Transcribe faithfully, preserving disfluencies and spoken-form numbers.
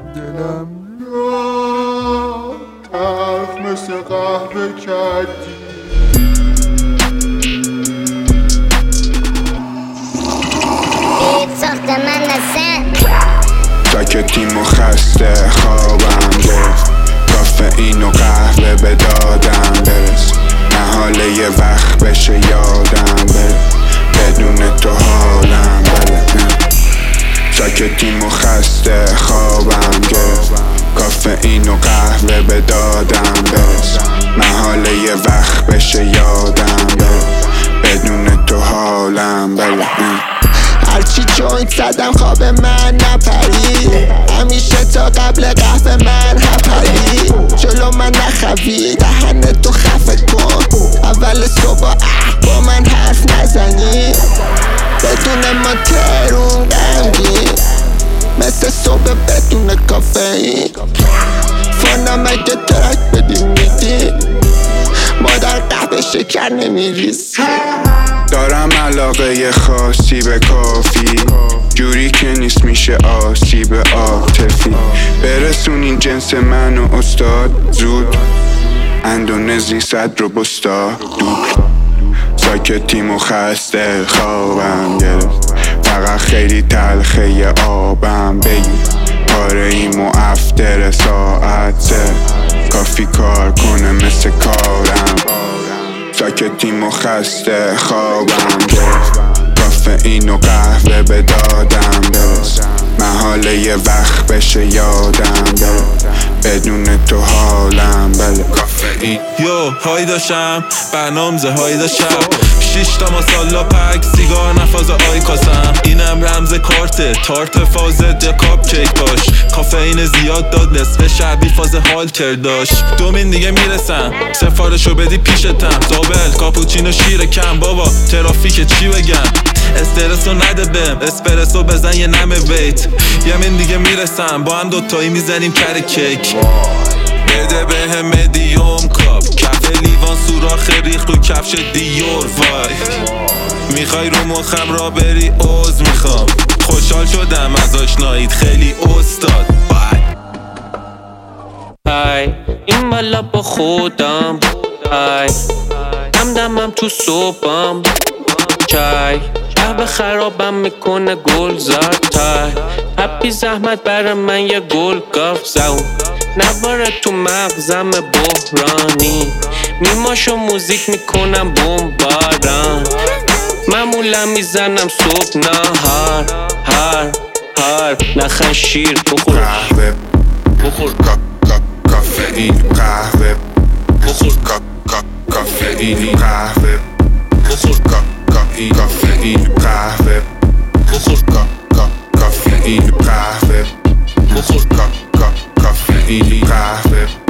دلم را تلخ مثل قهوه کردی. ساخت من نسن ساکتیم و خسته خوابم گرفت، کافئین و قهوه به دادم برس، محاله یه وقت بشه یادم بره، بدون تو حالم بله نه. ساکتیم و خسته خوابم گرفت، کافئین و قهوه به دادم برس، محاله یه وقت بشه یادم بره، بدون تو حالم بله نه. هرچی جوینت زدم خواب من نپری، همیشه تا قبل قهوه من هپری، جلو من نخوی دهن تو خفه کن، اول صبح اه با من حرف نزنی، بدون ما ترون غمگین مثل صبح بدون کافئین، فانم اگه ترک بدیم میدی ما در قهوه شکر نمیریزی. دارم علاقه خاصی به کافی، جوری که نیست میشه آسیب عاطفی، برسون این جنس منو استاد زود، اندونزی صد رو بستا دود. ساکتیم و خسته خوابم گرفت، فقط خیلی تلخه ی آبم بگی، پاره ایم و افتر ساعت سه، کافی کار کنه مثل کارم. ساکتیم و خسته خوابم گرفت، کافئین و قهوه به دادم برس، محاله یه وقت بشه یادم بره، بدون تو حالم بله کافئین. یو های داشتم برنامزه های داشتم، شیش تا ماسالا پک سیگار نفاز آی کاسم، اینم رمز کارته تارت فاز ده کاپ کیک باش، کافئین زیاد داد نصف شبی فاز هالتر داشت، دومین دیگه میرسم سفارشو بدی پیشتم، زابل کاپوچینو شیر کم بابا ترافیک چی بگم، استرسو نده بهم اسپرسو بزن یه نمه ویت، یمین دیگه میرسم با هم دوتایی میزنیم کر کیک، بده به هم مدیوم کاپ کف لیوان سوراخ ریخ رو کفش دیور وای، میخوای رو مخم را بری عوض میخوام، خوشحال شدم از آشناییت خیلی استاد بای. های این بالا با خودم، های دم دمم تو صبحم، چای قهوه خرابم میکنه گل زد تای، هپی زحمت برا من یه گل گاف زون، نواره تو مغزم بحرانی، میماشو موزیک میکنم بمباران، معمولا میزنم صبح نهار هر هر نخن شیر بخور قهوه بخور کافئین قهوه بخور کافئین قهوه بخور کافئین قهوه بخور کافئین قهوه بخور کافئین قهوه